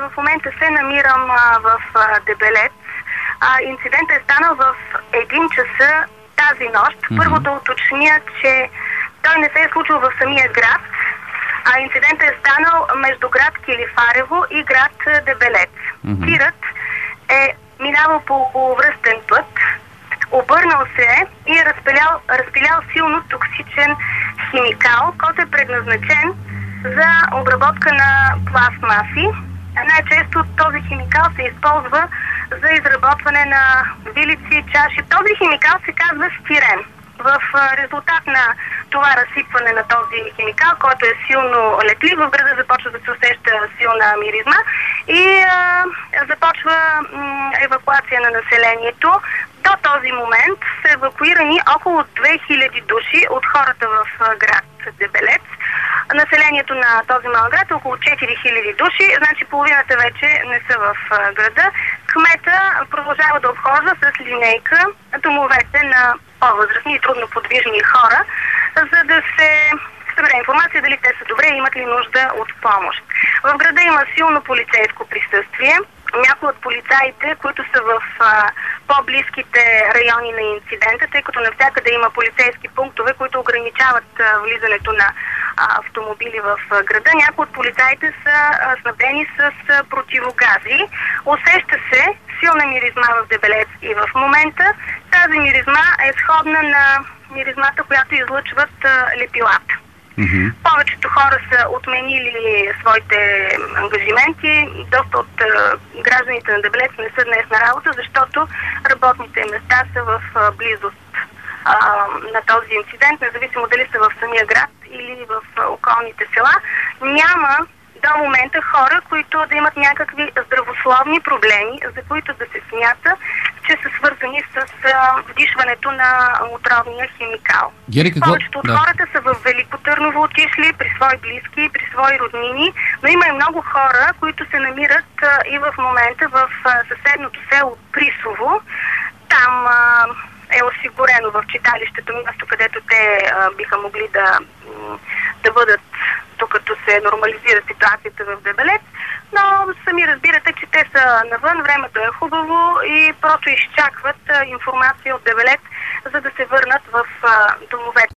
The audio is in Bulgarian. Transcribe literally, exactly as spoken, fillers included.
в момента се намирам а, в а, Дебелец. А, инцидентът е станал в един часа тази нощ. Mm-hmm. Първо да уточня, че той не се е случил в самия град, а инцидентът е станал между град Килифарево и град Дебелец. Mm-hmm. Тирът е минавал по околовръстен път, обърнал се е и е разпилял, разпилял силно токсичен химикал, който е предназначен за обработка на пластмаси. Най-често този химикал се използва за изработване на вилици, чаши. Този химикал се казва стирен. В резултат на това разсипване на този химикал, който е силно летлив, в града започва да се усеща силна миризма и а, започва м, евакуация на населението. До този момент са евакуирани около две хиляди души от хората в град Дебелец. Населението на този малък град е около четири хиляди души, значи половината вече не са в града. Кмета продължава да обхожда с линейка домовете на по-възрастни и трудноподвижни хора, за да се събере информация дали те са добре и имат ли нужда от помощ. В града има силно полицейско присъствие. Някои от полицаите, които са в а, по-близките райони на инцидента, тъй като навсякъде има полицейски пунктове, които ограничават а, влизането на а, автомобили в а, града. Някои от полицаите са а, снабдени с а, противогази. Усеща се силна миризма в Дебелец и в момента. Тази миризма е сходна на миризмата, която излъчват а, лепилата. Mm-hmm. Повечето хора са отменили своите ангажименти. Доста от а, гражданите на Дебелец не са днес на работа, защото работните места са в а, близост а, на този инцидент, независимо дали са в самия град или в а, околните села. Няма до момента хора, които да имат някакви здравословни проблеми, за които да се смята, че са свързани с а, вдишването на отровния химикал. Гери, какво... Повечето от да. хората са в Велико Търново отишли при свои близки, при свои роднини, но има и много хора, които се намират а, и в момента в а, съседното село Присово. Там а, е осигурено в читалището място, където те а, биха могли да, да бъдат, докато се нормализира ситуацията в Дебелец, но сами разбирате, че те са навън, времето е хубаво и просто изчакват а, информация от Дебелец, за да се върнат в а, домовете.